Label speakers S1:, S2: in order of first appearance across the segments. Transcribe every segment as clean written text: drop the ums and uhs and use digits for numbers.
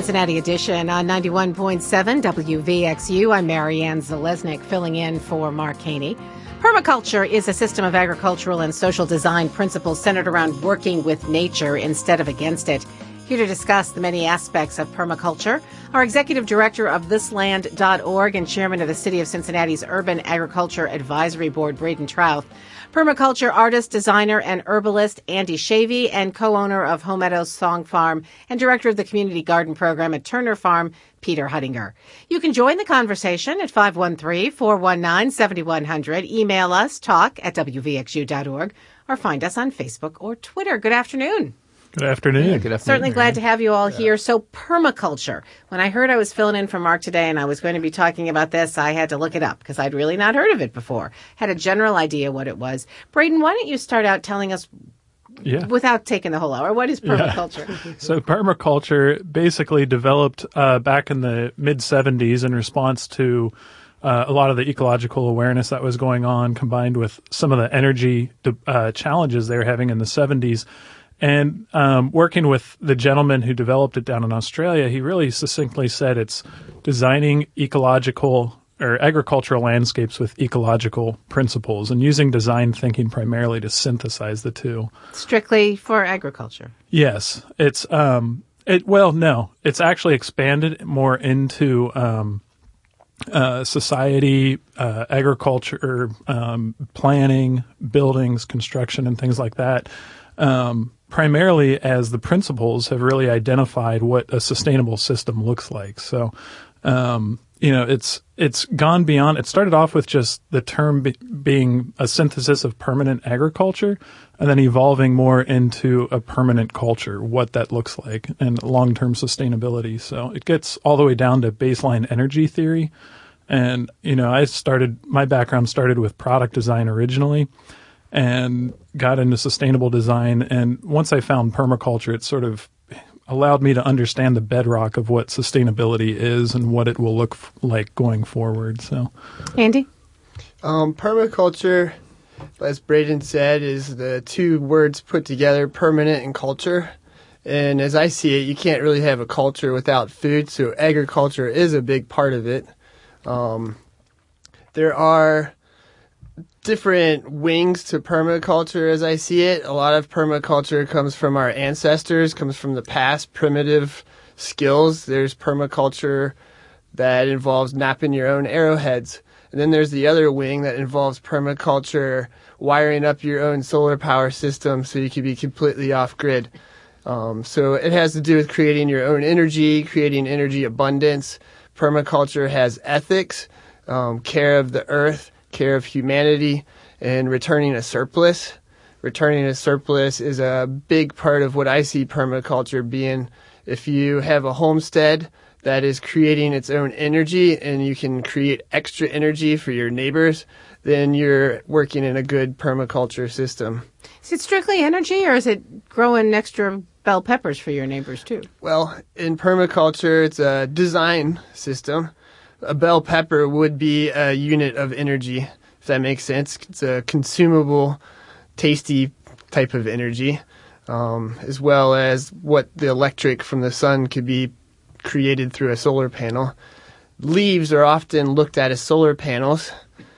S1: Cincinnati edition on 91.7 WVXU. I'm Marianne Zalesnik, filling in for Mark Haney. Permaculture is a system of agricultural and social design principles centered around working with nature instead of against it. Here to discuss the many aspects of permaculture, our executive director of thisland.org and chairman of the City of Cincinnati's Urban Agriculture Advisory Board, Braden Trouth, permaculture artist, designer, and herbalist Andy Shavy, and co-owner of Home Meadows Song Farm and director of the Community Garden Program at Turner Farm, Peter Huttinger. You can join the conversation at 513-419-7100. Email us, talk@wvxu.org, or find us on Facebook or Twitter. Good afternoon.
S2: Good afternoon.
S3: Yeah, good afternoon.
S1: Certainly glad to have you all here. So permaculture. When I heard I was filling in for Mark today and I was going to be talking about this, I had to look it up because I'd really not heard of it before. Had a general idea what it was. Braden, why don't you start out telling us, without taking the whole hour, what is permaculture?
S2: Yeah. So permaculture basically developed back in the mid-'70s in response to a lot of the ecological awareness that was going on, combined with some of the energy challenges they were having in the 70s. And working with the gentleman who developed it down in Australia, he really succinctly said it's designing ecological or agricultural landscapes with ecological principles and using design thinking primarily to synthesize the two.
S1: Strictly for agriculture?
S2: Yes. It's it's actually expanded more into society, agriculture, planning, buildings, construction, and things like that. Primarily as the principles have really identified what a sustainable system looks like. So, it's gone beyond. It started off with just the term being a synthesis of permanent agriculture, and then evolving more into a permanent culture, what that looks like, and long-term sustainability. So it gets all the way down to baseline energy theory. And, my background started with product design originally, and got into sustainable design. And once I found permaculture, it sort of allowed me to understand the bedrock of what sustainability is and what it will look like going forward. So,
S1: Andy?
S3: Permaculture, as Braden said, is the two words put together, permanent and culture. And as I see it, you can't really have a culture without food, so agriculture is a big part of it. There are different wings to permaculture as I see it. A lot of permaculture comes from our ancestors, comes from the past, primitive skills. There's permaculture that involves mapping your own arrowheads. And then there's the other wing that involves permaculture, wiring up your own solar power system so you can be completely off-grid. So it has to do with creating your own energy, creating energy abundance. Permaculture has ethics, care of the earth, care of humanity, and returning a surplus. Returning a surplus is a big part of what I see permaculture being. If you have a homestead that is creating its own energy and you can create extra energy for your neighbors, then you're working in a good permaculture system.
S1: Is it strictly energy, or is it growing extra bell peppers for your neighbors too?
S3: Well, in permaculture, it's a design system. A bell pepper would be a unit of energy, if that makes sense. It's a consumable, tasty type of energy, as well as what the electric from the sun could be created through a solar panel. Leaves are often looked at as solar panels.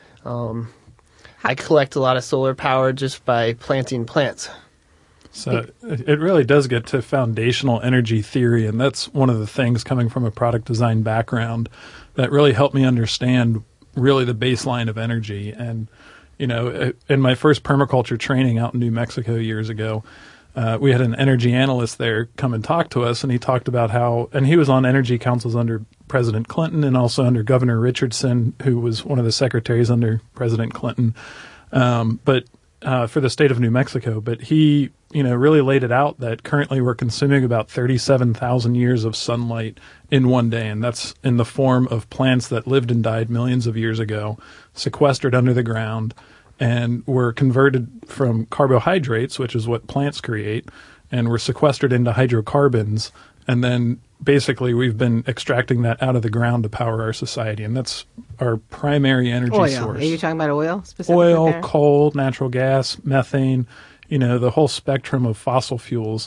S3: I collect a lot of solar power just by planting plants.
S2: So it really does get to foundational energy theory, and that's one of the things coming from a product design background that really helped me understand really the baseline of energy. And, in my first permaculture training out in New Mexico years ago, we had an energy analyst there come and talk to us, and he talked about and he was on energy councils under President Clinton and also under Governor Richardson, who was one of the secretaries under President Clinton. But for the state of New Mexico, but he, really laid it out that currently we're consuming about 37,000 years of sunlight in one day, and that's in the form of plants that lived and died millions of years ago, sequestered under the ground, and were converted from carbohydrates, which is what plants create, and were sequestered into hydrocarbons, and then basically we've been extracting that out of the ground to power our society, and that's our primary energy source.
S1: Are you talking about oil specifically?
S2: Oil,
S1: there?
S2: coal, natural gas, methane, the whole spectrum of fossil fuels.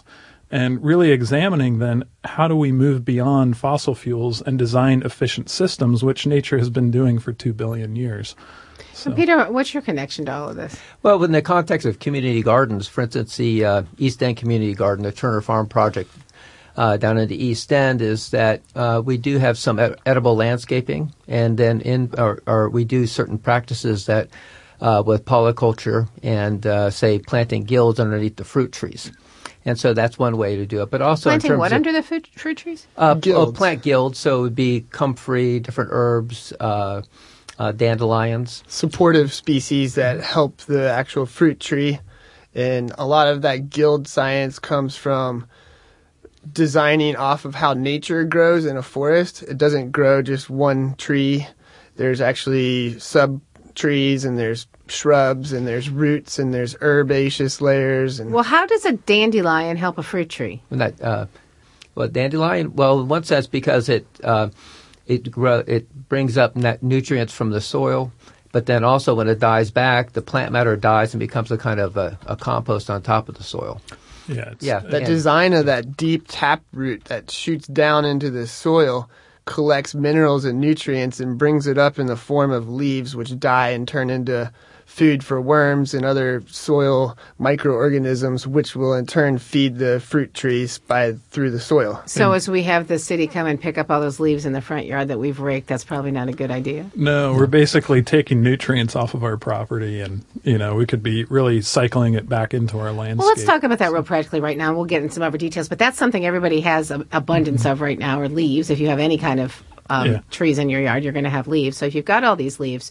S2: and really examining then how do we move beyond fossil fuels and design efficient systems, which nature has been doing for 2 billion years.
S1: So, Peter, what's your connection to all of this?
S4: Well, in the context of community gardens, for instance, the East End Community Garden, the Turner Farm Project down in the East End, is that we do have some edible landscaping, and then we do certain practices that with polyculture and, say, planting guilds underneath the fruit trees. And so that's one way to do it. But also
S1: planting what under the fruit trees?
S4: Plant guilds, so it would be comfrey, different herbs, dandelions.
S3: Supportive species that help the actual fruit tree. And a lot of that guild science comes from designing off of how nature grows in a forest. It doesn't grow just one tree. There's actually sub-trees, and there's shrubs, and there's roots, and there's herbaceous layers. And
S1: well, how does a dandelion help a fruit tree?
S4: Dandelion? Well, in one sense, because it brings up nutrients from the soil, but then also when it dies back, the plant matter dies and becomes a kind of a compost on top of the soil.
S3: That design of that deep tap root that shoots down into the soil collects minerals and nutrients and brings it up in the form of leaves, which die and turn into food for worms and other soil microorganisms, which will in turn feed the fruit trees through the soil.
S1: So as we have the city come and pick up all those leaves in the front yard that we've raked, that's probably not a good idea.
S2: No, we're basically taking nutrients off of our property, and we could be really cycling it back into our landscape.
S1: Well, let's talk about that real practically right now. We'll get into some other details, but that's something everybody has an abundance of right now, or leaves. If you have any kind of trees in your yard, you're going to have leaves. So if you've got all these leaves,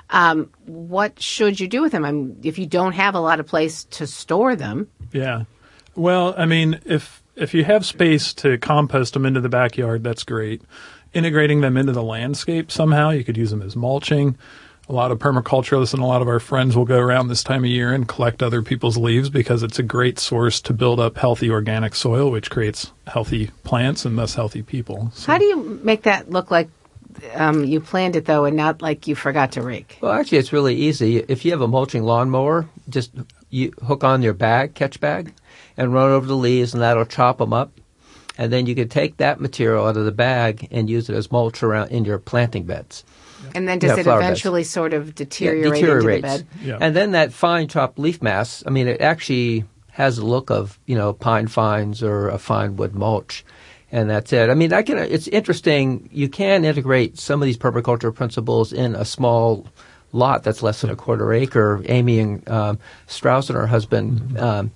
S1: what should you do with them? If you don't have a lot of place to store them.
S2: Yeah. Well, I mean, if you have space to compost them into the backyard, that's great. Integrating them into the landscape somehow, you could use them as mulching. A lot of permaculturalists and a lot of our friends will go around this time of year and collect other people's leaves because it's a great source to build up healthy organic soil, which creates healthy plants and thus healthy people. So.
S1: How do you make that look like you planned it, though, and not like you forgot to rake?
S4: Well, actually, it's really easy. If you have a mulching lawnmower, just you hook on your catch bag, and run over the leaves, and that'll chop them up. And then you can take that material out of the bag and use it as mulch around in your planting beds.
S1: And then does it eventually sort of deteriorate into the bed?
S2: Yeah.
S4: And then that fine chopped leaf mass, I mean, it actually has a look of, pine fines or a fine wood mulch. And that's it. I mean, it's interesting. You can integrate some of these permaculture principles in a small lot that's less than a quarter acre. Amy and Strauss and her husband,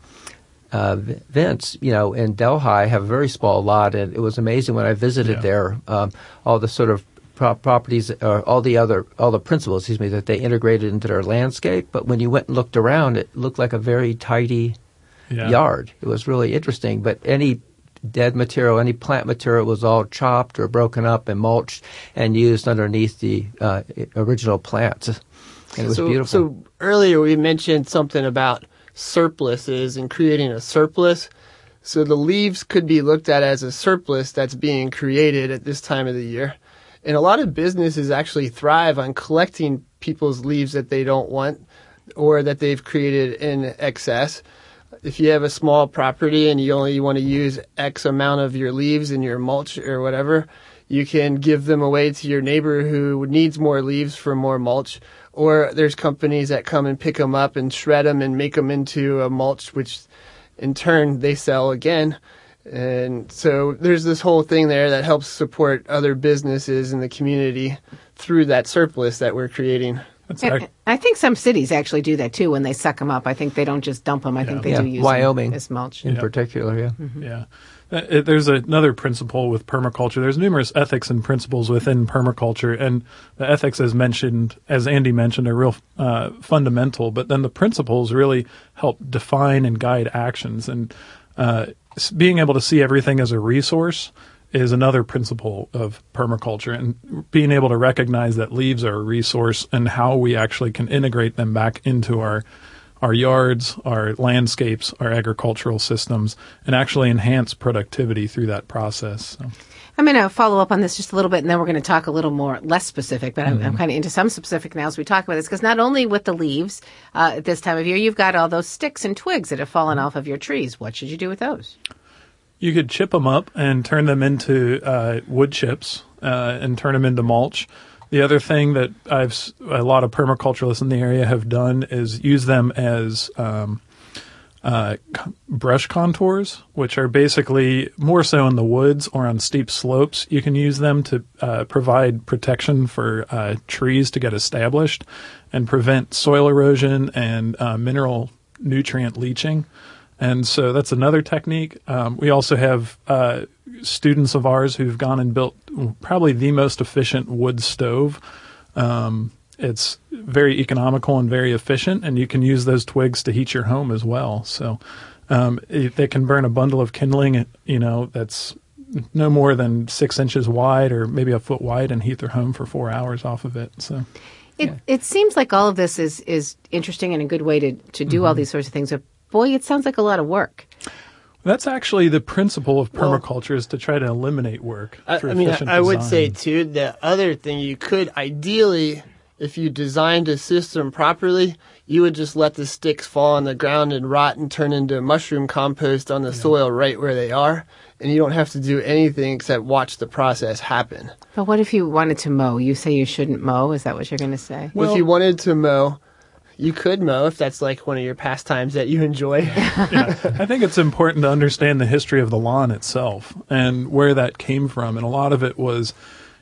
S4: Vince, in Delhi have a very small lot. And it was amazing when I visited there, all the sort of properties, all the principles, that they integrated into their landscape. But when you went and looked around, it looked like a very tidy yard. It was really interesting. But any dead material, any plant material was all chopped or broken up and mulched and used underneath the original plants. And it was beautiful.
S3: So earlier we mentioned something about surpluses and creating a surplus. So the leaves could be looked at as a surplus that's being created at this time of the year. And a lot of businesses actually thrive on collecting people's leaves that they don't want or that they've created in excess. If you have a small property and you only want to use X amount of your leaves in your mulch or whatever, you can give them away to your neighbor who needs more leaves for more mulch. Or there's companies that come and pick them up and shred them and make them into a mulch, which in turn they sell again. And so there's this whole thing there that helps support other businesses in the community through that surplus that we're creating.
S1: I think some cities actually do that too when they suck them up. I think they don't just dump them. I think they do use
S4: Wyoming
S1: them as mulch.
S4: in particular,
S1: Mm-hmm.
S2: Yeah. There's another principle with permaculture. There's numerous ethics and principles within permaculture, and the ethics, as Andy mentioned, are real fundamental. But then the principles really help define and guide actions. And being able to see everything as a resource is another principle of permaculture, and being able to recognize that leaves are a resource and how we actually can integrate them back into our yards, our landscapes, our agricultural systems, and actually enhance productivity through that process. So.
S1: I'm going to follow up on this just a little bit, and then we're going to talk a little more, less specific, but I'm kind of into some specific now as we talk about this, because not only with the leaves at this time of year, you've got all those sticks and twigs that have fallen off of your trees. What should you do with those?
S2: You could chip them up and turn them into wood chips and turn them into mulch. The other thing that a lot of permaculturalists in the area have done is use them as brush contours, which are basically more so in the woods or on steep slopes. You can use them to provide protection for trees to get established and prevent soil erosion and mineral nutrient leaching. And so that's another technique. We also have students of ours who've gone and built probably the most efficient wood stove. It's very economical and very efficient, and you can use those twigs to heat your home as well. So they can burn a bundle of kindling, that's no more than 6 inches wide or maybe a foot wide, and heat their home for 4 hours off of it. So
S1: it seems like all of this is interesting and a good way to do all these sorts of things. But boy, it sounds like a lot of work.
S2: That's actually the principle of permaculture, is to try to eliminate work through efficient
S3: I would
S2: design.
S3: say, too, the other thing you could ideally, if you designed a system properly, you would just let the sticks fall on the ground and rot and turn into mushroom compost on the soil right where they are. And you don't have to do anything except watch the process happen.
S1: But what if you wanted to mow? You say you shouldn't mow. Is that what you're going to say?
S3: Well, if you wanted to mow, you could mow if that's like one of your pastimes that you enjoy.
S2: Yeah, I think it's important to understand the history of the lawn itself and where that came from. And a lot of it was,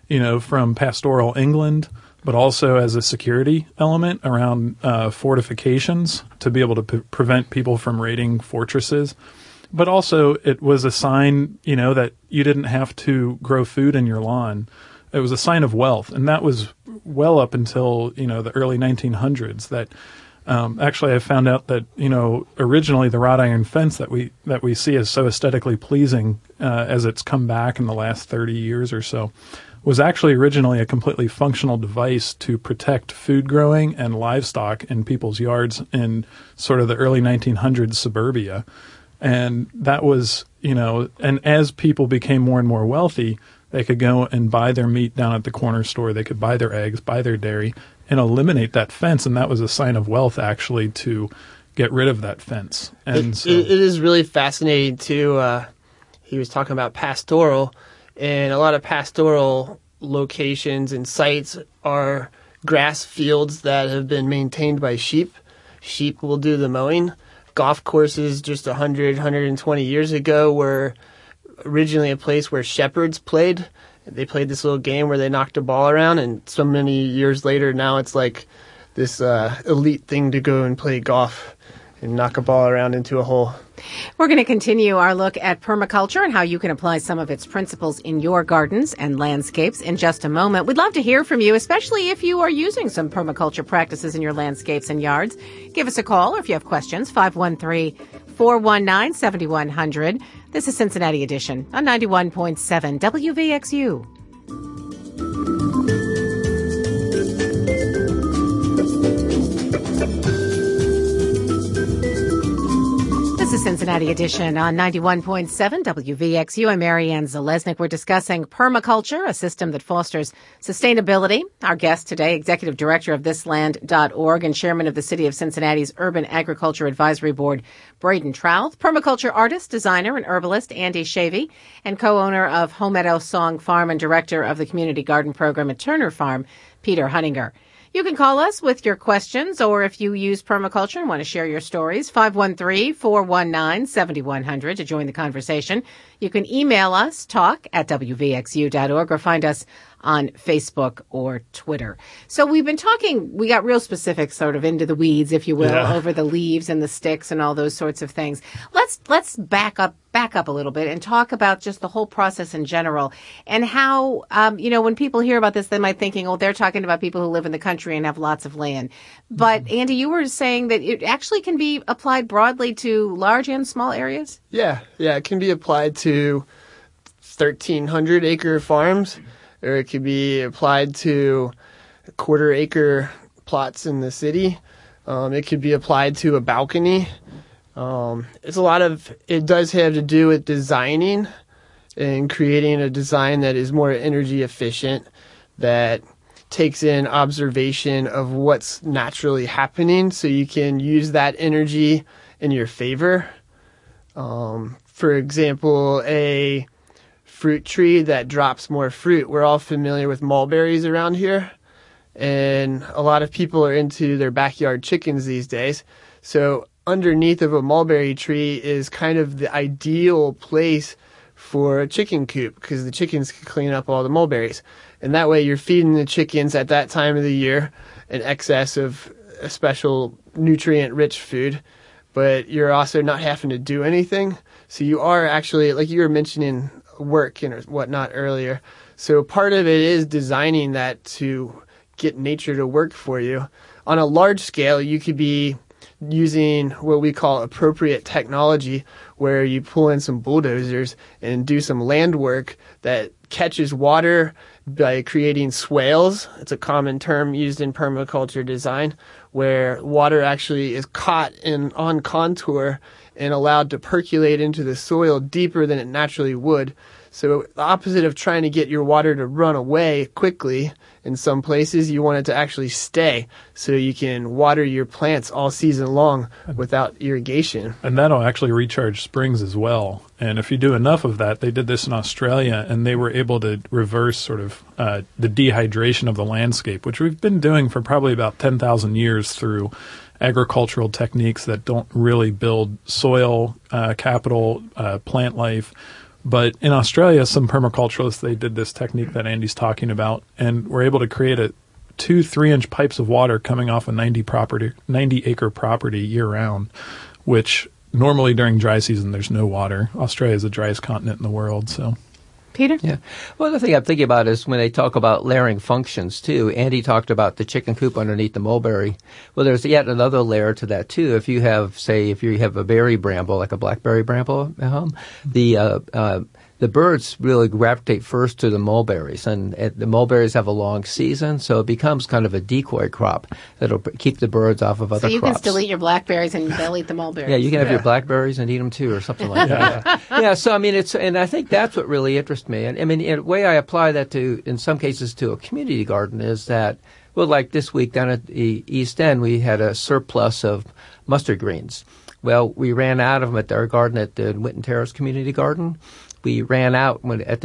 S2: from pastoral England, but also as a security element around fortifications to be able to prevent people from raiding fortresses. But also it was a sign, that you didn't have to grow food in your lawn. It was a sign of wealth, and that was well up until, the early 1900s. That actually I found out that, originally the wrought iron fence that we see as so aesthetically pleasing as it's come back in the last 30 years or so was actually originally a completely functional device to protect food growing and livestock in people's yards in sort of the early 1900s suburbia. And that was, and as people became more and more wealthy, they could go and buy their meat down at the corner store. They could buy their eggs, buy their dairy, and eliminate that fence. And that was a sign of wealth, actually, to get rid of that fence. And
S3: it is really fascinating, too. He was talking about pastoral, and a lot of pastoral locations and sites are grass fields that have been maintained by sheep. Sheep will do the mowing. Golf courses just 100, 120 years ago were originally a place where shepherds played. They played this little game where they knocked a ball around, and so many years later now it's like this elite thing to go and play golf and knock a ball around into a hole.
S1: We're going to continue our look at permaculture and how you can apply some of its principles in your gardens and landscapes in just a moment. We'd love to hear from you, especially if you are using some permaculture practices in your landscapes and yards. Give us a call, or if you have questions, 513-419-7100. This is Cincinnati Edition on 91.7 WVXU. This is Cincinnati Edition on 91.7 WVXU. I'm Marianne Zalesnik. We're discussing permaculture, a system that fosters sustainability. Our guest today, Executive Director of thisland.org and Chairman of the City of Cincinnati's Urban Agriculture Advisory Board, Braden Trouth, permaculture artist, designer, and herbalist Andy Shavy, and co-owner of Home Meadow Song Farm and Director of the Community Garden Program at Turner Farm, Peter Hunninger. You can call us with your questions, or if you use permaculture and want to share your stories, 513-419-7100 to join the conversation. You can email us, talk@wvxu.org, or find us on Facebook or Twitter. So we got real specific, sort of into the weeds, if you will, over the leaves and the sticks and all those sorts of things. Let's back up a little bit and talk about just the whole process in general and how, when people hear about this, they might thinking, oh, they're talking about people who live in the country and have lots of land. But Andy, you were saying that it actually can be applied broadly to large and small areas?
S3: Yeah, it can be applied to 1,300 acre farms, or it could be applied to quarter-acre plots in the city. It could be applied to a balcony. It does have to do with designing and creating a design that is more energy efficient, that takes in observation of what's naturally happening so you can use that energy in your favor. For for example, a fruit tree that drops more fruit. We're all familiar with mulberries around here, and a lot of people are into their backyard chickens these days. So underneath of a mulberry tree is kind of the ideal place for a chicken coop, because the chickens can clean up all the mulberries. And that way you're feeding the chickens at that time of the year an excess of a special nutrient-rich food, but you're also not having to do anything. So you are actually, like you were mentioning, work and whatnot earlier. So part of it is designing that to get nature to work for you. On a large scale, you could be using what we call appropriate technology, where you pull in some bulldozers and do some land work that catches water by creating swales. It's a common term used in permaculture design, where water actually is caught on contour and allowed to percolate into the soil deeper than it naturally would. So the opposite of trying to get your water to run away quickly, in some places you want it to actually stay, so you can water your plants all season long without irrigation.
S2: And that'll actually recharge springs as well. And if you do enough of that, they did this in Australia, and they were able to reverse sort of the dehydration of the landscape, which we've been doing for probably about 10,000 years through agricultural techniques that don't really build soil capital, plant life. But in Australia, some permaculturalists, they did this technique that Andy's talking about, and were able to create 2-3-inch pipes of water coming off a 90-acre property year-round, which normally during dry season there's no water. Australia is the driest continent in the world, so...
S1: Peter?
S4: Yeah. Well, the thing I'm thinking about is when they talk about layering functions, too. Andy talked about the chicken coop underneath the mulberry. Well, there's yet another layer to that, too. If you have a berry bramble, like a blackberry bramble at home, the birds really gravitate first to the mulberries, and the mulberries have a long season, so it becomes kind of a decoy crop that'll keep the birds off of other crops.
S1: So you can still eat your blackberries and they'll eat the mulberries.
S4: Yeah, you can have your blackberries and eat them too, or something like that. Yeah, so I mean, and I think that's what really interests me. And I mean, the way I apply that in some cases to a community garden is that, well, like this week down at the East End, we had a surplus of mustard greens. Well, we ran out of them at our garden at the Winton Terrace Community Garden. We ran out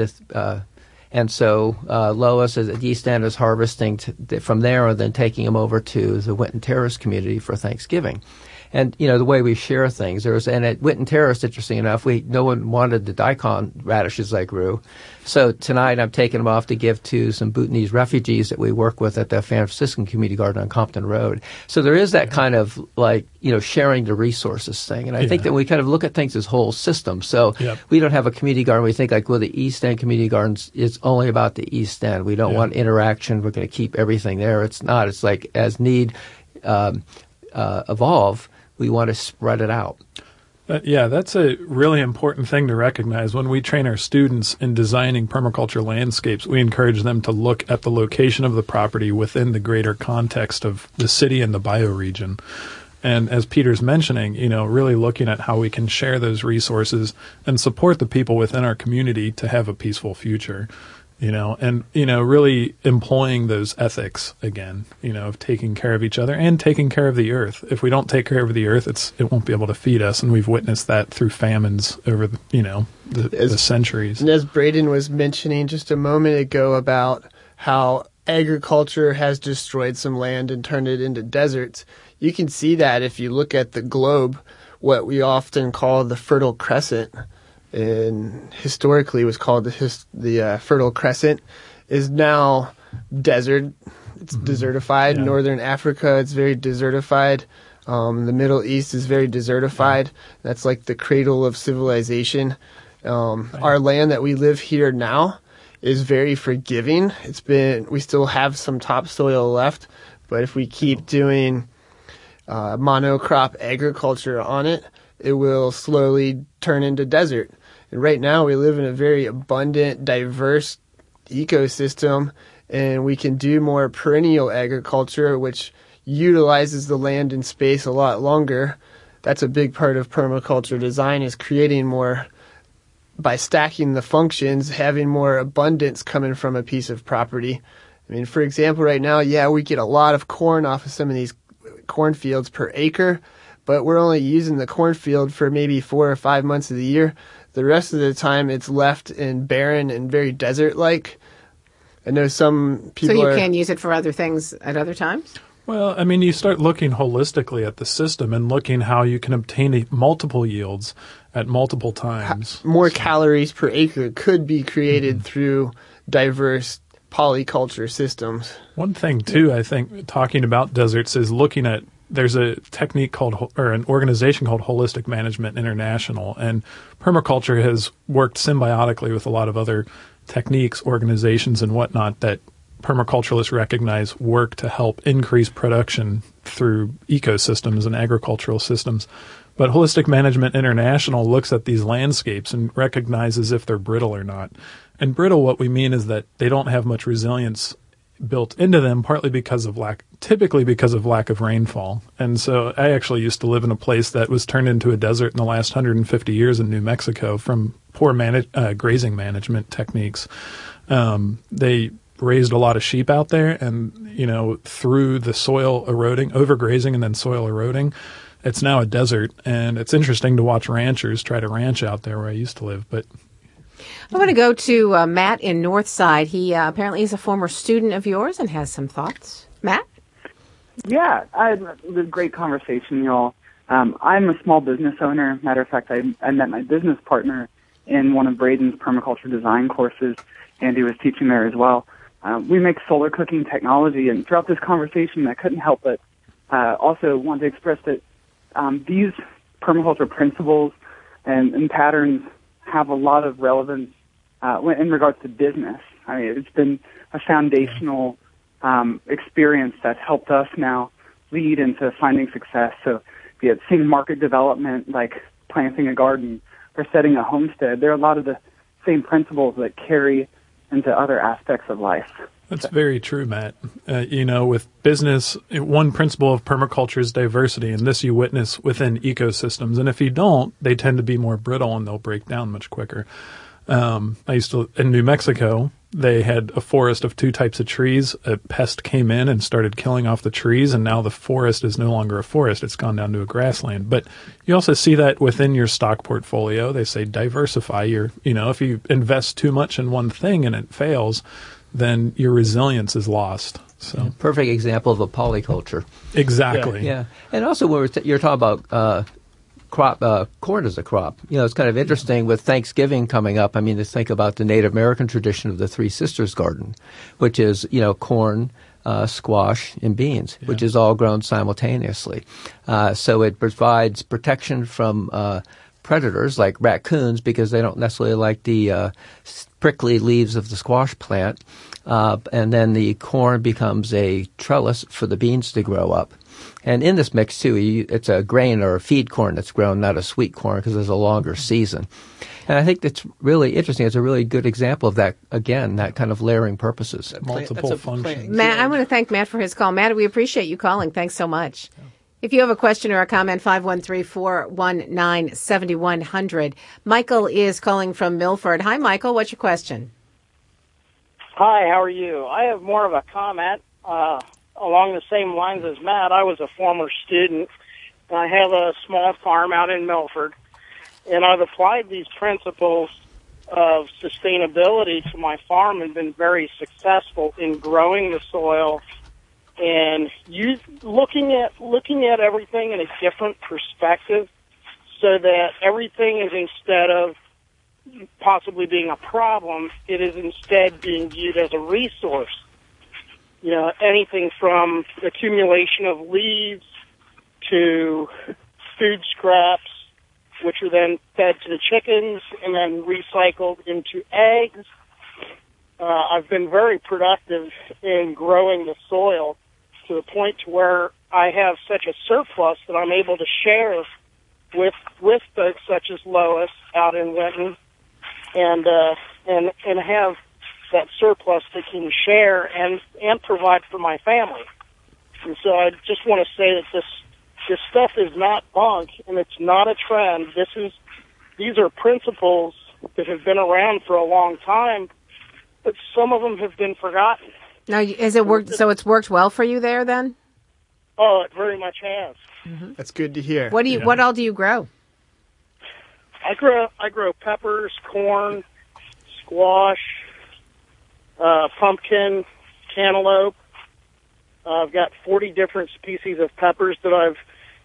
S4: and so Lois at the East End is harvesting from there and then taking them over to the Winton Terrace community for Thanksgiving. And, you know, the way we share things, and at Winton Terrace, interesting enough, no one wanted the daikon radishes I grew. So tonight I'm taking them off to give to some Bhutanese refugees that we work with at the Franciscan Community Garden on Compton Road. So there is that kind of, like, you know, sharing the resources thing. And I think that we kind of look at things as whole systems. So we don't have a community garden. We think like, well, the East End Community Gardens is only about the East End. We don't want interaction. We're going to keep everything there. It's not. It's like as need evolve, we want to spread it out.
S2: That's a really important thing to recognize. When we train our students in designing permaculture landscapes, we encourage them to look at the location of the property within the greater context of the city and the bioregion. And as Peter's mentioning, you know, really looking at how we can share those resources and support the people within our community to have a peaceful future. You know, and, you know, really employing those ethics again, you know, of taking care of each other and taking care of the earth. If we don't take care of the earth, it won't be able to feed us. And we've witnessed that through famines over the centuries.
S3: And as Braden was mentioning just a moment ago about how agriculture has destroyed some land and turned it into deserts, you can see that if you look at the globe, what we often call the Fertile Crescent, and historically was called the Fertile Crescent, is now desert. It's desertified. Northern Africa, it's very desertified. The Middle East is very desertified. That's like the cradle of civilization. Our land that we live here now is very forgiving. We still have some topsoil left, but if we keep doing monocrop agriculture on it, it will slowly turn into desert. And right now we live in a very abundant, diverse ecosystem, and we can do more perennial agriculture, which utilizes the land and space a lot longer. That's a big part of permaculture design, is creating more, by stacking the functions, having more abundance coming from a piece of property. I mean, for example, right now, we get a lot of corn off of some of these cornfields per acre, but we're only using the cornfield for maybe 4 or 5 months of the year. The rest of the time, it's left in barren and very desert-like. I know some people
S1: So you can use it for other things at other times?
S2: Well, I mean, you start looking holistically at the system and looking how you can obtain multiple yields at multiple times.
S3: More calories per acre could be created through diverse polyculture systems.
S2: One thing, too, I think, talking about deserts is looking at, there's a technique called, or an organization called Holistic Management International, and permaculture has worked symbiotically with a lot of other techniques, organizations, and whatnot that permaculturalists recognize work to help increase production through ecosystems and agricultural systems. But Holistic Management International looks at these landscapes and recognizes if they're brittle or not. And brittle, what we mean is that they don't have much resilience built into them, typically because of lack of rainfall. And so I actually used to live in a place that was turned into a desert in the last 150 years in New Mexico from poor grazing management techniques. They raised a lot of sheep out there, and, through the soil eroding, overgrazing and then soil eroding, it's now a desert. And it's interesting to watch ranchers try to ranch out there where I used to live. But
S1: I want to go to Matt in Northside. He apparently is a former student of yours and has some thoughts. Matt?
S5: Yeah, it was a great conversation, y'all. I'm a small business owner. Matter of fact, I met my business partner in one of Braden's permaculture design courses, and he was teaching there as well. We make solar cooking technology, and throughout this conversation, I couldn't help but also want to express that these permaculture principles and patterns have a lot of relevance in regards to business. I mean, it's been a foundational experience that's helped us now lead into finding success. So be it seeing market development, like planting a garden or setting a homestead, there are a lot of the same principles that carry into other aspects of life.
S2: That's very true, Matt. With business, one principle of permaculture is diversity, and this you witness within ecosystems. And if you don't, they tend to be more brittle and they'll break down much quicker. In New Mexico, they had a forest of two types of trees. A pest came in and started killing off the trees, and now the forest is no longer a forest. It's gone down to a grassland. But you also see that within your stock portfolio. They say diversify if you invest too much in one thing and it fails, then your resilience is lost. So
S4: yeah, perfect example of a polyculture.
S2: Exactly.
S4: Yeah. And also when you're talking about corn as a crop. It's kind of interesting with Thanksgiving coming up. I mean, just think about the Native American tradition of the Three Sisters Garden, which is, corn, squash, and beans, which is all grown simultaneously. So it provides protection from predators like raccoons because they don't necessarily like the prickly leaves of the squash plant. And then the corn becomes a trellis for the beans to grow up. And in this mix, too, it's a grain or a feed corn that's grown, not a sweet corn, because there's a longer season. And I think that's really interesting. It's a really good example of that, again, that kind of layering purposes.
S2: Multiple functions.
S1: Matt, I want to thank Matt for his call. Matt, we appreciate you calling. Thanks so much. Yeah. If you have a question or a comment, 513-419-7100. Michael is calling from Milford. Hi, Michael. What's your question?
S6: Hi, how are you? I have more of a comment. Along the same lines as Matt, I was a former student. I have a small farm out in Milford, and I've applied these principles of sustainability to my farm and been very successful in growing the soil and looking at everything in a different perspective so that everything is, instead of possibly being a problem, it is instead being viewed as a resource. Anything from accumulation of leaves to food scraps, which are then fed to the chickens and then recycled into eggs. I've been very productive in growing the soil to the point to where I have such a surplus that I'm able to share with folks such as Lois out in Winton and have that surplus that can share and provide for my family. And so I just want to say that this stuff is not bunk and it's not a trend. These are principles that have been around for a long time, but some of them have been forgotten.
S1: Now, has it worked? So it's worked well for you there, then?
S6: Oh, it very much has.
S3: Mm-hmm. That's good to hear.
S1: What all do you grow?
S6: I grow peppers, corn, squash, pumpkin, cantaloupe. I've got 40 different species of peppers that I've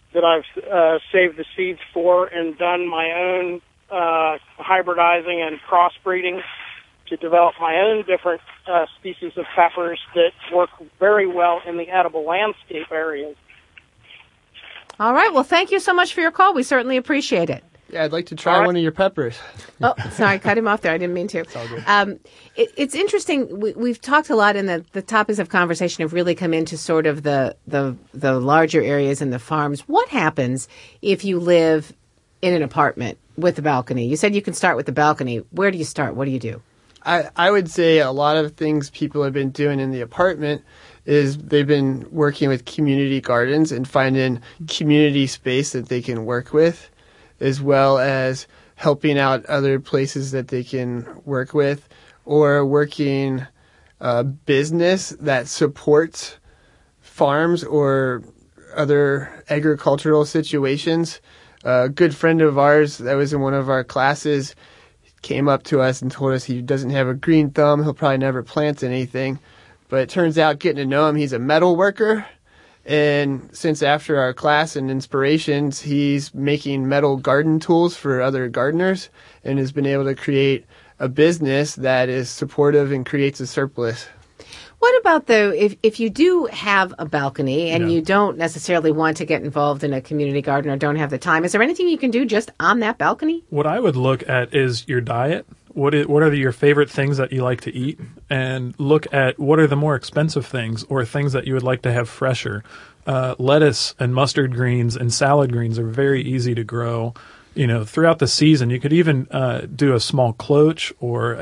S6: saved the seeds for and done my own hybridizing and crossbreeding to develop my own different species of peppers that work very well in the edible landscape areas.
S1: All right. Well, thank you so much for your call. We certainly appreciate it.
S3: Yeah, I'd like to try one of your peppers.
S1: Oh, sorry, cut him off there. I didn't mean to.
S3: It's all good.
S1: It's interesting. We've talked a lot, and the topics of conversation have really come into sort of the larger areas and the farms. What happens if you live in an apartment with a balcony? You said you can start with the balcony. Where do you start? What do you do?
S3: I would say a lot of things people have been doing in the apartment is they've been working with community gardens and finding community space that they can work with, as well as helping out other places that they can work with, or working a business that supports farms or other agricultural situations. A good friend of ours that was in one of our classes came up to us and told us he doesn't have a green thumb. He'll probably never plant anything. But it turns out, getting to know him, he's a metal worker. And since after our class and inspirations, he's making metal garden tools for other gardeners and has been able to create a business that is supportive and creates a surplus.
S1: What about, though, if you do have a balcony and you don't necessarily want to get involved in a community garden or don't have the time, is there anything you can do just on that balcony?
S2: What I would look at is your diet. What are your favorite things that you like to eat? And look at what are the more expensive things or things that you would like to have fresher. Lettuce and mustard greens and salad greens are very easy to grow. Throughout the season, you could even do a small cloche or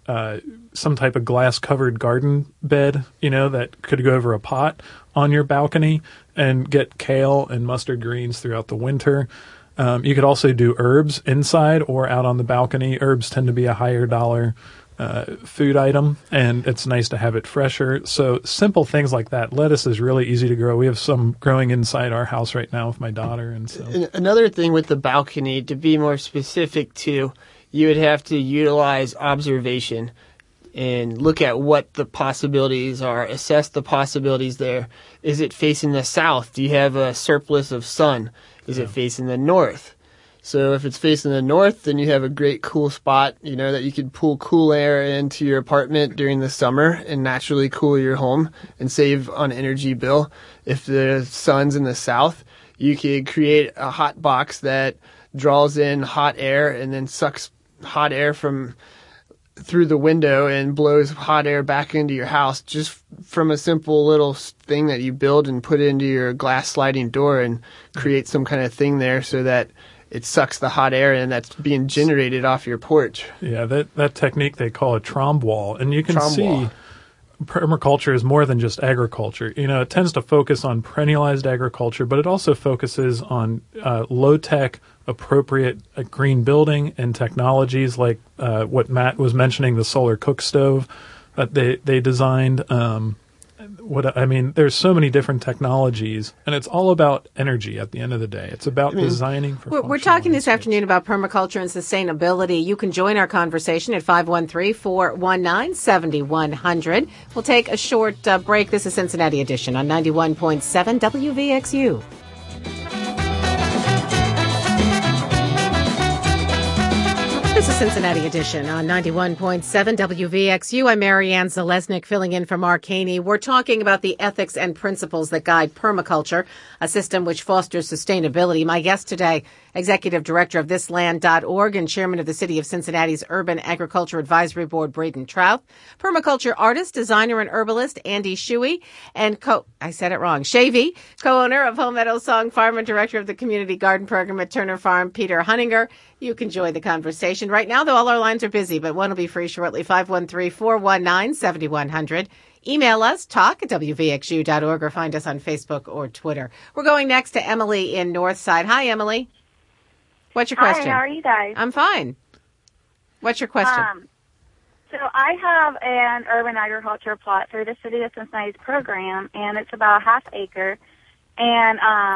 S2: some type of glass-covered garden bed, that could go over a pot on your balcony and get kale and mustard greens throughout the winter. You could also do herbs inside or out on the balcony. Herbs tend to be a higher dollar food item, and it's nice to have it fresher. So simple things like that. Lettuce is really easy to grow. We have some growing inside our house right now with my daughter. And so
S3: another thing with the balcony, to be more specific to, you would have to utilize observation and look at what the possibilities are, assess the possibilities there. Is it facing the south? Do you have a surplus of sun? Is it facing the north? So if it's facing the north, then you have a great cool spot, that you could pull cool air into your apartment during the summer and naturally cool your home and save on energy bill. If the sun's in the south, you could create a hot box that draws in hot air and then sucks hot air through the window and blows hot air back into your house just from a simple little thing that you build and put into your glass sliding door and create some kind of thing there so that it sucks the hot air in that's being generated off your porch.
S2: Yeah, that technique they call a trombe wall. And you can see permaculture is more than just agriculture. It tends to focus on perennialized agriculture, but it also focuses on low-tech, appropriate green building and technologies like what Matt was mentioning, the solar cook stove that they designed. There's so many different technologies, and it's all about energy at the end of the day. It's about designing for
S1: We're talking this afternoon about permaculture and sustainability. You can join our conversation at 513-419-7100. We'll take a short break. This is Cincinnati Edition on 91.7 WVXU. This is Cincinnati Edition on 91.7 WVXU. I'm Marianne Zalesnik filling in for Mark Haney. We're talking about the ethics and principles that guide permaculture, a system which fosters sustainability. My guest today, Executive Director of thisland.org and Chairman of the City of Cincinnati's Urban Agriculture Advisory Board, Braden Trouth, permaculture artist, designer, and herbalist, Andy Shuey, and Shavy, co-owner of Home Meadow Song Farm and Director of the Community Garden Program at Turner Farm, Peter Hunninger. You can join the conversation. Right now, though, all our lines are busy, but one will be free shortly, 513-419-7100. Email us, talk@wvxu.org, or find us on Facebook or Twitter. We're going next to Emily in Northside. Hi, Emily. What's your question?
S7: Hi, how are you guys?
S1: I'm fine. What's your question?
S7: So I have an urban agriculture plot through the City of Cincinnati's program, and it's about a half acre. And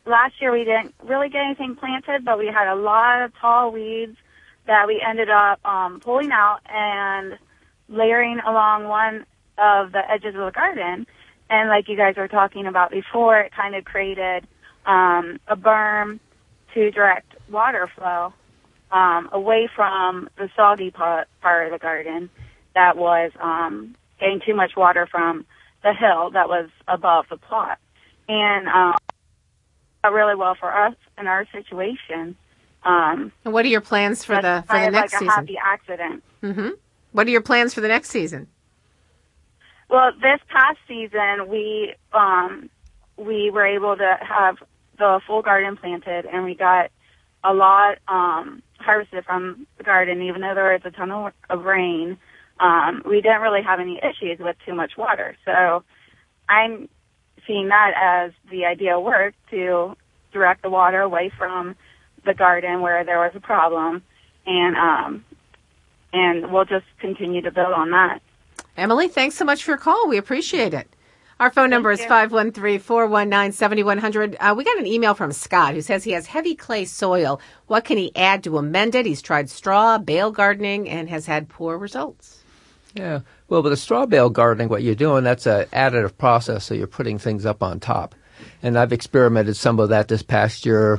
S7: last year we didn't really get anything planted, but we had a lot of tall weeds that we ended up pulling out and layering along one of the edges of the garden. And like you guys were talking about before, it kind of created a berm to direct water flow away from the soggy part of the garden that was getting too much water from the hill that was above the plot. And really well for us in our situation.
S1: And what are your plans for the next season?
S7: Like a happy accident.
S1: Mm-hmm. What are your plans for the next season?
S7: Well, this past season we were able to have the full garden planted, and we got a lot harvested from the garden, even though there was a ton of rain. We didn't really have any issues with too much water. So I'm seeing that as the ideal work to direct the water away from the garden where there was a problem, and we'll just continue to build on that.
S1: Emily, thanks so much for your call. We appreciate it. Our phone number is 513-419-7100. We got an email from Scott who says he has heavy clay soil. What can he add to amend it? He's tried straw, bale gardening, and has had poor results.
S4: Yeah. Well, with the straw bale gardening, what you're doing, that's an additive process, so you're putting things up on top. And I've experimented some of that this past year,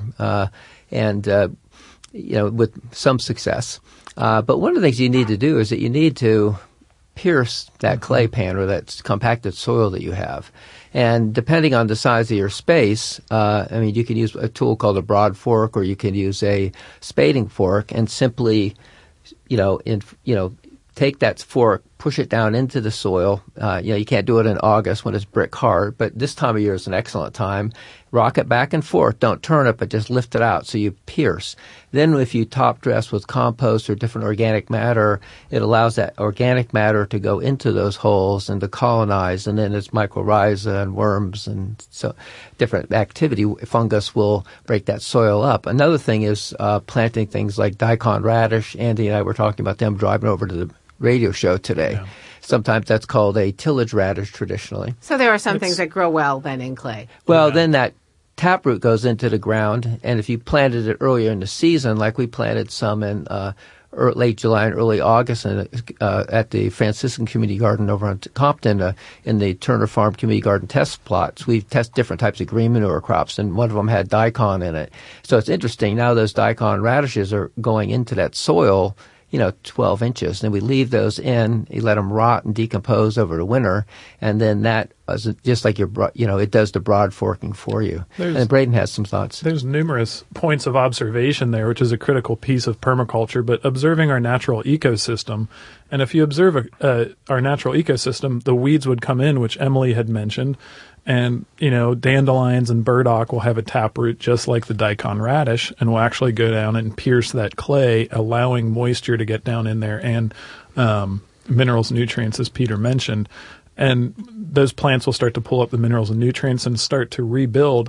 S4: with some success. But one of the things you need to do is that you need to pierce that clay pan or that compacted soil that you have. And depending on the size of your space, you can use a tool called a broad fork, or you can use a spading fork and simply, take that fork, push it down into the soil. You can't do it in August when it's brick hard, but this time of year is an excellent time. Rock it back and forth. Don't turn it, but just lift it out so you pierce. Then if you top dress with compost or different organic matter, it allows that organic matter to go into those holes and to colonize, and then it's mycorrhiza and worms and so different activity. Fungus will break that soil up. Another thing is planting things like daikon radish. Andy and I were talking about them driving over to the radio show today. Yeah. Sometimes that's called a tillage radish traditionally.
S1: So there are some things that grow well then in clay.
S4: Well, then that taproot goes into the ground, and if you planted it earlier in the season, like we planted some in late July and early August at the Franciscan Community Garden over on Compton in the Turner Farm Community Garden test plots, we test different types of green manure crops, and one of them had daikon in it. So it's interesting. Now those daikon radishes are going into that soil, 12 inches. Then we leave those in, you let them rot and decompose over the winter, and then that, just like it does the broad forking for you. And Braden has some thoughts.
S2: There's numerous points of observation there, which is a critical piece of permaculture, but observing our natural ecosystem. And if you observe our natural ecosystem, the weeds would come in, which Emily had mentioned, and, dandelions and burdock will have a taproot just like the daikon radish, and will actually go down and pierce that clay, allowing moisture to get down in there and minerals, nutrients, as Peter mentioned. And those plants will start to pull up the minerals and nutrients and start to rebuild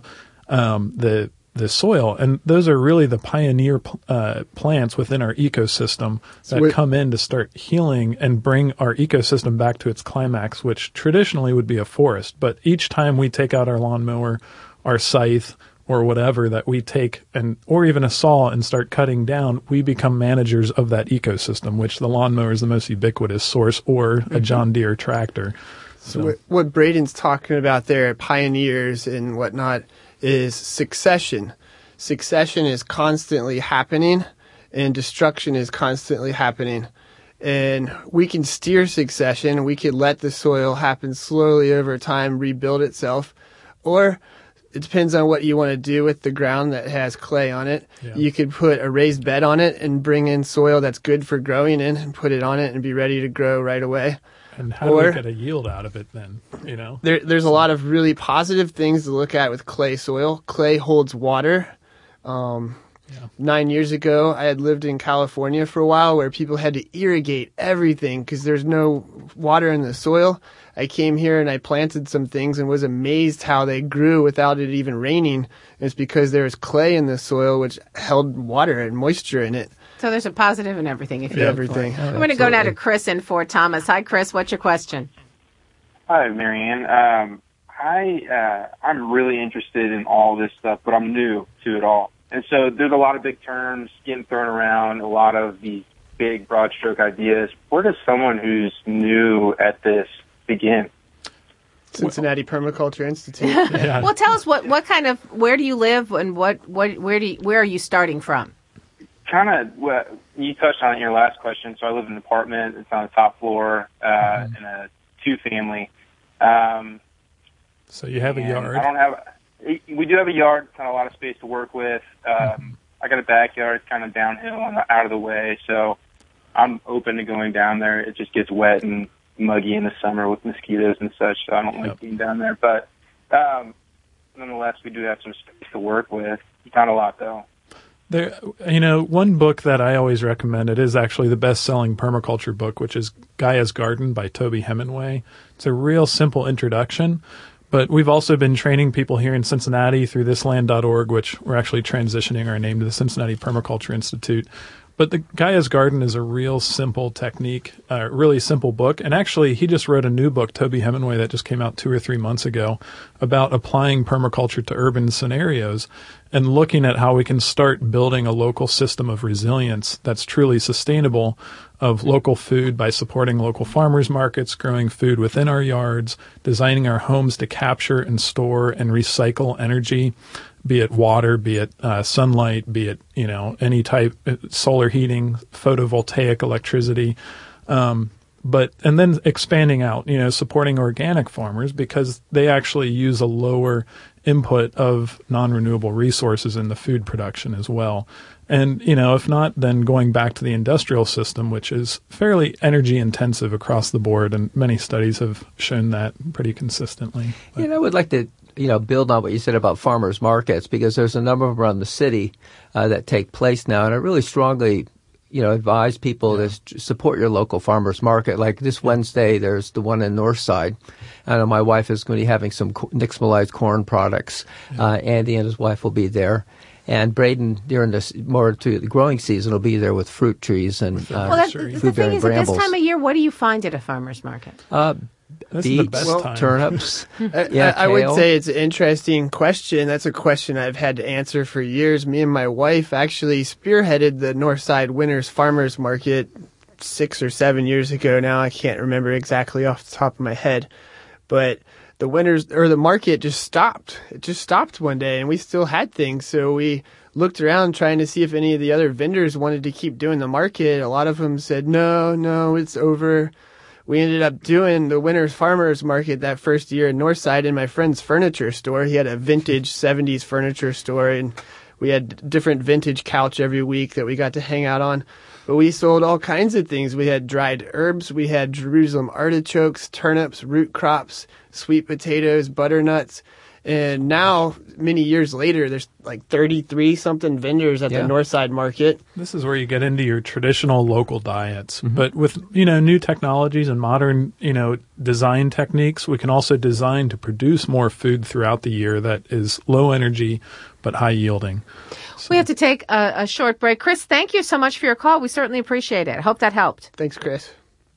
S2: the soil. And those are really the pioneer plants within our ecosystem that come in to start healing and bring our ecosystem back to its climax, which traditionally would be a forest. But each time we take out our lawnmower, our scythe, or whatever that we take, or even a saw, and start cutting down, we become managers of that ecosystem, which the lawnmower is the most ubiquitous source, or a John Deere tractor.
S3: So what Braden's talking about there, pioneers and whatnot, is succession. Succession is constantly happening, and destruction is constantly happening. And we can steer succession. We could let the soil happen slowly over time, rebuild itself. Or it depends on what you want to do with the ground that has clay on it. Yeah. You could put a raised bed on it and bring in soil that's good for growing in and put it on it and be ready to grow right away.
S2: And how do we get a yield out of it then,
S3: There's a lot of really positive things to look at with clay soil. Clay holds water. 9 years ago, I had lived in California for a while where people had to irrigate everything because there's no water in the soil. I came here and I planted some things and was amazed how they grew without it even raining. It's because there's clay in the soil which held water and moisture in it.
S1: So there's a positive in everything.
S3: Everything.
S1: I'm going to go now to Chris in Fort Thomas. Hi, Chris. What's your question?
S8: Hi, Marianne. I'm really interested in all this stuff, but I'm new to it all. And so there's a lot of big terms getting thrown around, a lot of these big, broad stroke ideas. Where does someone who's new at this begin?
S3: Cincinnati Permaculture Institute.
S2: Yeah.
S1: Well, tell us what kind of, where do you live and where are you starting from?
S8: Kind of what you touched on in your last question. So I live in an apartment. It's on the top floor in a 2-family.
S2: So you have a yard.
S8: We do have a yard, kind of a lot of space to work with. I got a backyard, it's kind of downhill and out of the way, so I'm open to going down there. It just gets wet and muggy in the summer with mosquitoes and such, so I don't like being down there. But nonetheless, we do have some space to work with. Not a lot, though.
S2: There, one book that I always recommend, it is actually the best-selling permaculture book, which is Gaia's Garden by Toby Hemingway. It's a real simple introduction, but we've also been training people here in Cincinnati through thisland.org, which we're actually transitioning our name to the Cincinnati Permaculture Institute. But the Gaia's Garden is a real simple technique, really simple book. And actually, he just wrote a new book, Toby Hemingway, that just came out 2 or 3 months ago, about applying permaculture to urban scenarios and looking at how we can start building a local system of resilience that's truly sustainable, of local food by supporting local farmers markets, growing food within our yards, designing our homes to capture and store and recycle energy, be it water, be it sunlight, be it, any type, solar heating, photovoltaic electricity, and then expanding out, supporting organic farmers because they actually use a lower input of non-renewable resources in the food production as well. And, if not, then going back to the industrial system, which is fairly energy intensive across the board. And many studies have shown that pretty consistently. But,
S4: I would like to build on what you said about farmers markets, because there's a number of them around the city that take place now. And I really strongly, advise people to support your local farmers market. Like this Wednesday, there's the one in Northside. I know my wife is going to be having some nixtamalized corn products. Andy and his wife will be there. And Braden, during this more to the growing season, will be there with fruit trees and
S1: the thing is, at this time of year, what do you find at a farmer's market?
S4: Beets, turnips.
S3: I would say it's an interesting question. That's a question I've had to answer for years. Me and my wife actually spearheaded the Northside Winners Farmers Market 6 or 7 years ago now. I can't remember exactly off the top of my head. But the market just stopped. It just stopped one day, and we still had things. So we looked around trying to see if any of the other vendors wanted to keep doing the market. A lot of them said, no, it's over. We ended up doing the Winners Farmers Market that first year in Northside in my friend's furniture store. He had a vintage 70s furniture store, and we had different vintage couch every week that we got to hang out on. But we sold all kinds of things. We had dried herbs. We had Jerusalem artichokes, turnips, root crops, sweet potatoes, butternuts. And now, many years later, there's like 33-something vendors at the Northside Market.
S2: This is where you get into your traditional local diets. Mm-hmm. But with, new technologies and modern, design techniques, we can also design to produce more food throughout the year that is low energy but high yielding. So.
S1: We have to take a short break. Chris, thank you so much for your call. We certainly appreciate it. Hope that helped.
S3: Thanks, Chris.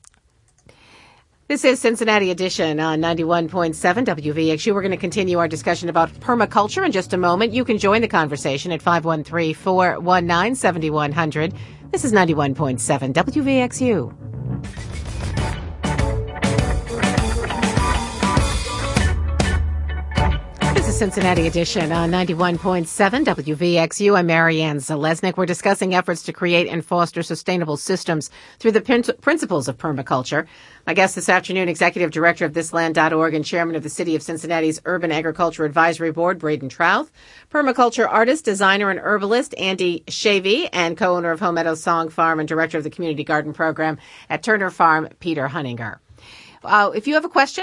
S1: This is Cincinnati Edition on 91.7 WVXU. We're going to continue our discussion about permaculture in just a moment. You can join the conversation at 513-419-7100. This is 91.7 WVXU. Cincinnati Edition on 91.7 WVXU. I'm Marianne Zalesnik. We're discussing efforts to create and foster sustainable systems through the principles of permaculture. My guest this afternoon, Executive Director of thisland.org and Chairman of the City of Cincinnati's Urban Agriculture Advisory Board, Braden Trouth, permaculture artist, designer, and herbalist, Andy Shavy, and co-owner of Home Meadows Song Farm and Director of the Community Garden Program at Turner Farm, Peter Hunninger. If you have a question,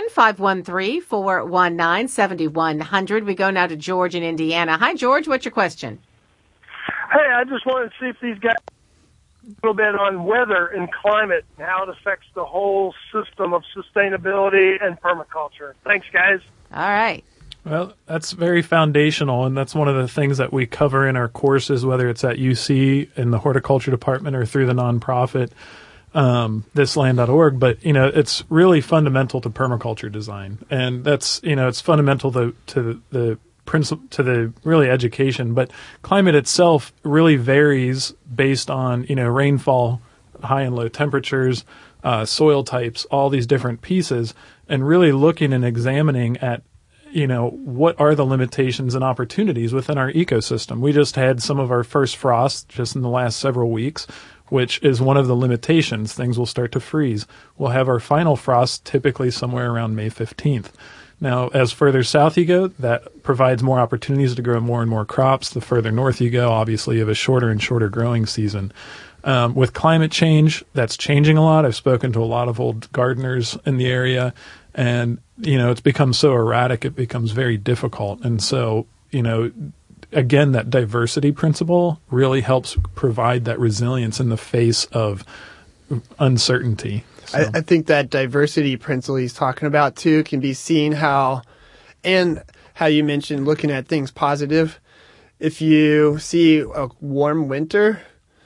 S1: 513-419-7100. We go now to George in Indiana. Hi, George. What's your question?
S9: Hey, I just wanted to see if these guys a little bit on weather and climate and how it affects the whole system of sustainability and permaculture. Thanks, guys.
S1: All right.
S2: Well, that's very foundational, and that's one of the things that we cover in our courses, whether it's at UC in the horticulture department or through the nonprofit. thisland.org, but it's really fundamental to permaculture design, and that's it's fundamental to the principle, to the really education. But climate itself really varies based on rainfall, high and low temperatures, soil types, all these different pieces, and really looking and examining at what are the limitations and opportunities within our ecosystem. We just had some of our first frosts just in the last several weeks, which is one of the limitations. Things will start to freeze. We'll have our final frost typically somewhere around May 15th. Now, as further south you go, that provides more opportunities to grow more and more crops. The further north you go, obviously you have a shorter and shorter growing season. With climate change, that's changing a lot. I've spoken to a lot of old gardeners in the area, and, it's become so erratic, it becomes very difficult. And so, again, that diversity principle really helps provide that resilience in the face of uncertainty. So.
S3: I think that diversity principle he's talking about, too, can be seen how you mentioned looking at things positive. If you see a warm winter,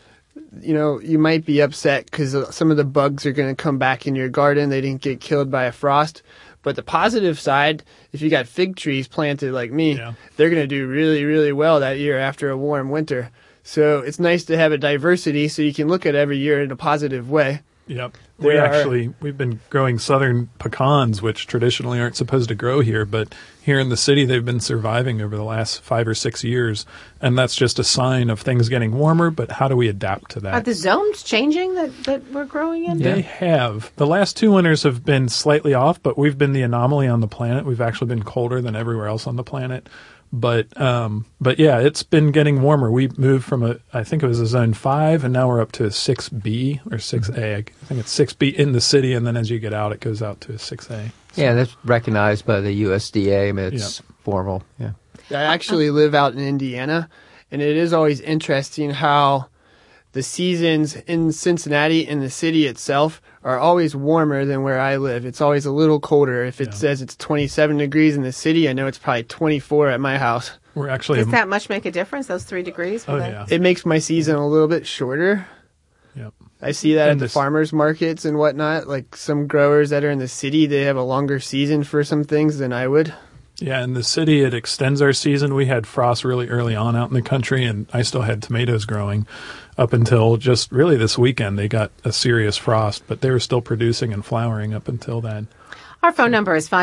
S3: you might be upset because some of the bugs are going to come back in your garden. They didn't get killed by a frost. But the positive side, if you got fig trees planted like me, they're going to do really, really well that year after a warm winter. So it's nice to have a diversity so you can look at every year in a positive way.
S2: Yep. We've been growing southern pecans, which traditionally aren't supposed to grow here, but here in the city they've been surviving over the last 5 or 6 years, and that's just a sign of things getting warmer, but how do we adapt to that?
S1: Are the zones changing that we're growing in?
S2: They have. The last 2 winters have been slightly off, but we've been the anomaly on the planet. We've actually been colder than everywhere else on the planet. But yeah, it's been getting warmer. We moved from I think it was a zone 5, and now we're up to a 6B or 6A. I think it's 6B in the city, and then as you get out, it goes out to a 6A. So.
S4: Yeah, that's recognized by the USDA. I mean, it's formal. Yeah.
S3: I actually live out in Indiana, and it is always interesting how the seasons in Cincinnati and the city itself are always warmer than where I live. It's always a little colder. If it says it's 27 degrees in the city, I know it's probably 24 at my house.
S2: We're actually
S1: Does that much make a difference, those 3 degrees?
S2: Yeah.
S3: It makes my season a little bit shorter.
S2: Yep.
S3: I see that at the farmers markets and whatnot. Like some growers that are in the city, they have a longer season for some things than I would.
S2: Yeah, in the city, it extends our season. We had frost really early on out in the country, and I still had tomatoes growing up until just really this weekend. They got a serious frost, but they were still producing and flowering up until then.
S1: Our phone number is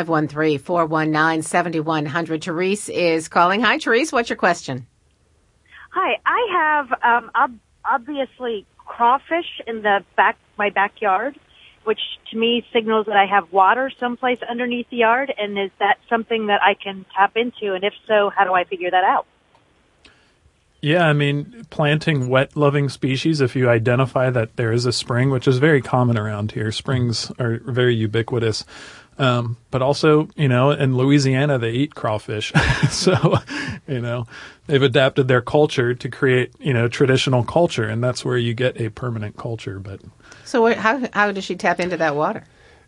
S1: 513-419-7100. Therese is calling. Hi, Therese. What's your question?
S10: Hi. I have obviously crawfish in my backyard, which to me signals that I have water someplace underneath the yard. And is that something that I can tap into? And if so, how do I figure that out?
S2: Yeah, I mean, planting wet-loving species, if you identify that there is a spring, which is very common around here. Springs are very ubiquitous. But also, in Louisiana, they eat crawfish. So, they've adapted their culture to create, traditional culture, and that's where you get a permanent culture. But
S1: so how does she tap into that water?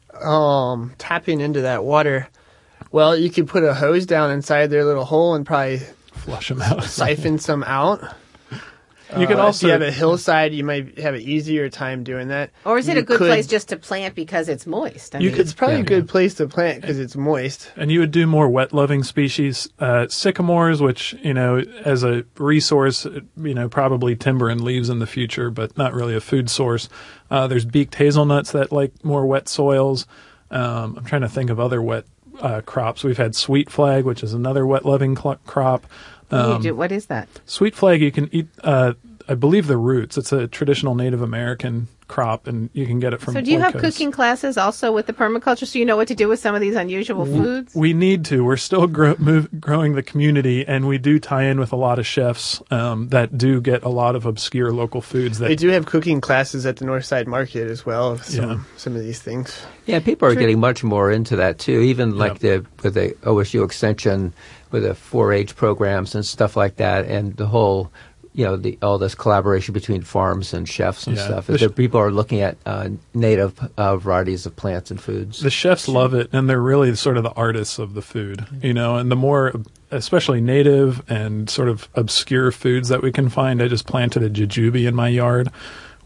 S3: Tapping into that water, well, you could put a hose down inside their little hole and probably
S2: flush them out,
S3: siphon some out.
S2: You could also,
S3: if you have a hillside, you might have an easier time doing that.
S1: Or is it a good place just to plant because it's moist?
S3: It's probably a good place to plant because it's moist.
S2: And you would do more wet-loving species. Sycamores, which, as a resource, probably timber and leaves in the future, but not really a food source. There's beaked hazelnuts that like more wet soils. I'm trying to think of other wet crops. We've had sweet flag, which is another wet-loving crop.
S1: What is that?
S2: Sweet flag, you can eat, I believe, the roots. It's a traditional Native American crop, and you can get it from
S1: So do you have cooking classes also with the permaculture so you know what to do with some of these unusual foods?
S2: We need to. We're still growing the community, and we do tie in with a lot of chefs that do get a lot of obscure local foods.
S3: They do have cooking classes at the Northside Market as well, some of these things.
S4: Yeah, people are getting much more into that, too, even with the OSU Extension, with the 4-H programs and stuff like that, and the whole, all this collaboration between farms and chefs and stuff. People are looking at native varieties of plants and foods.
S2: The chefs love it, and they're really sort of the artists of the food, and the more, especially native and sort of obscure foods that we can find. I just planted a jujube in my yard,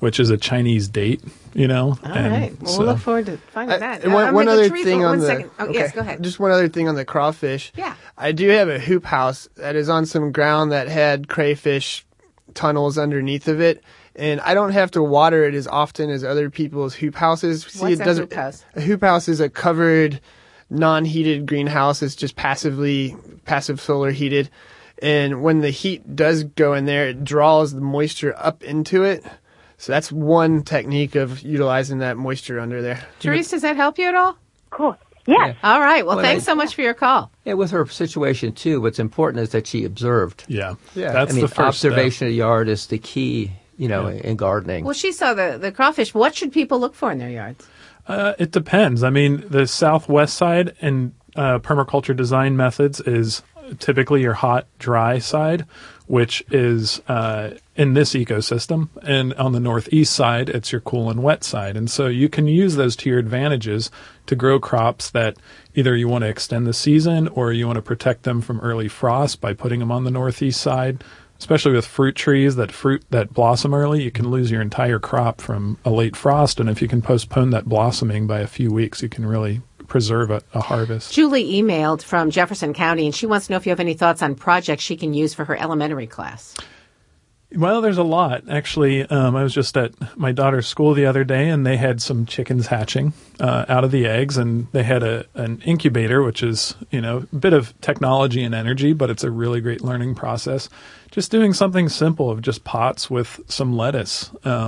S2: which is a Chinese date,
S1: All right. Well,
S2: so,
S1: we'll look forward to finding that.
S3: And one other thing on the
S1: second. Oh, yes, go ahead.
S3: Just one other thing on the crawfish.
S1: Yeah.
S3: I do have a hoop house that is on some ground that had crayfish tunnels underneath of it, and I don't have to water it as often as other people's hoop houses.
S1: What's a hoop house?
S3: A hoop house is a covered, non-heated greenhouse. It's just passive solar heated, and when the heat does go in there, it draws the moisture up into it. So that's one technique of utilizing that moisture under there.
S1: Therese, does that help you at all?
S10: Cool. Yeah.
S1: All right. Well, thanks so much for your call.
S4: Yeah, with her situation, too, what's important is that she observed.
S2: Yeah.
S3: Yeah.
S2: That's the first
S4: observation
S2: step.
S4: of the yard is the key, in gardening.
S1: Well, she saw the crawfish. What should people look for in their yards?
S2: It depends. I mean, the southwest side in permaculture design methods is typically your hot, dry side, which is in this ecosystem. And on the northeast side, it's your cool and wet side. And so you can use those to your advantages to grow crops that either you want to extend the season or you want to protect them from early frost by putting them on the northeast side. Especially with fruit trees that blossom early, you can lose your entire crop from a late frost. And if you can postpone that blossoming by a few weeks, you can really preserve a harvest.
S1: Julie emailed from Jefferson County, and she wants to know if you have any thoughts on projects she can use for her elementary class.
S2: Well, there's a lot. Actually, I was just at my daughter's school the other day, and they had some chickens hatching out of the eggs, and they had an incubator, which is, a bit of technology and energy, but it's a really great learning process. Just doing something simple of just pots with some lettuce.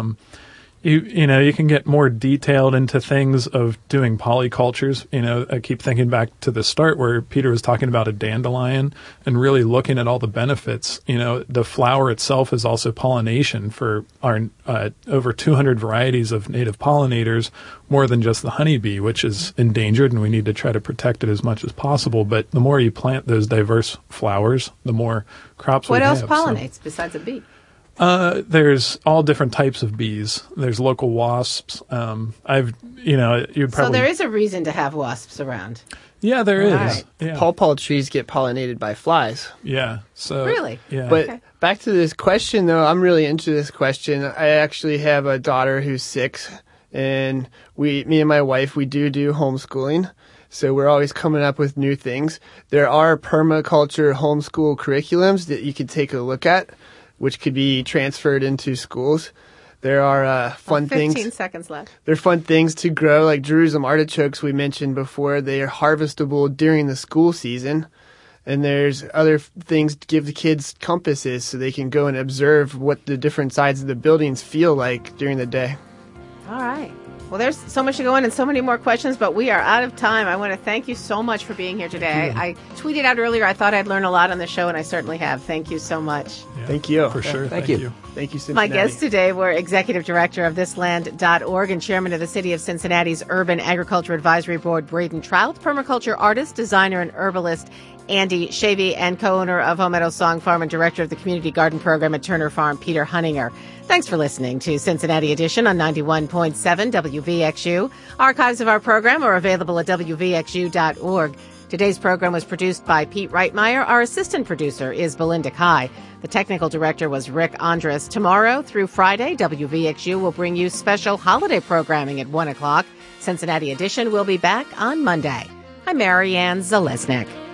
S2: You can get more detailed into things of doing polycultures. I keep thinking back to the start where Peter was talking about a dandelion and really looking at all the benefits. The flower itself is also pollination for our over 200 varieties of native pollinators, more than just the honeybee, which is endangered, and we need to try to protect it as much as possible. But the more you plant those diverse flowers, the more crops we have.
S1: What else pollinates besides a bee?
S2: There's all different types of bees. There's local wasps.
S1: So there is a reason to have wasps around.
S2: Yeah, there is.
S1: Right.
S2: Yeah.
S3: Pawpaw trees get pollinated by flies.
S2: Yeah. So
S1: really?
S2: Yeah.
S3: But back to this question, though, I'm really into this question. I actually have a daughter who's 6, and me and my wife, we do homeschooling. So we're always coming up with new things. There are permaculture homeschool curriculums that you could take a look at, which could be transferred into schools. There are fun
S1: 15
S3: things.
S1: seconds left.
S3: There are fun things to grow, like Jerusalem artichokes we mentioned before. They are harvestable during the school season. And there's other things to give the kids compasses so they can go and observe what the different sides of the buildings feel like during the day.
S1: All right. Well, there's so much to go on and so many more questions, but we are out of time. I want to thank you so much for being here today. I tweeted out earlier I thought I'd learn a lot on the show, and I certainly have. Thank you so much.
S2: Yeah,
S3: Thank you.
S2: For sure.
S4: Thank you.
S3: Thank you, Cincinnati.
S1: My guests today were Executive Director of thisland.org and Chairman of the City of Cincinnati's Urban Agriculture Advisory Board, Braden Trout, permaculture artist, designer, and herbalist, Andy Shavy, and co-owner of Home Meadow Song Farm and director of the Community Garden Program at Turner Farm, Peter Hunninger. Thanks for listening to Cincinnati Edition on 91.7 WVXU. Archives of our program are available at WVXU.org. Today's program was produced by Pete Reitmeyer. Our assistant producer is Belinda Kai. The technical director was Rick Andres. Tomorrow through Friday, WVXU will bring you special holiday programming at 1 o'clock. Cincinnati Edition will be back on Monday. I'm Marianne Zalesnik.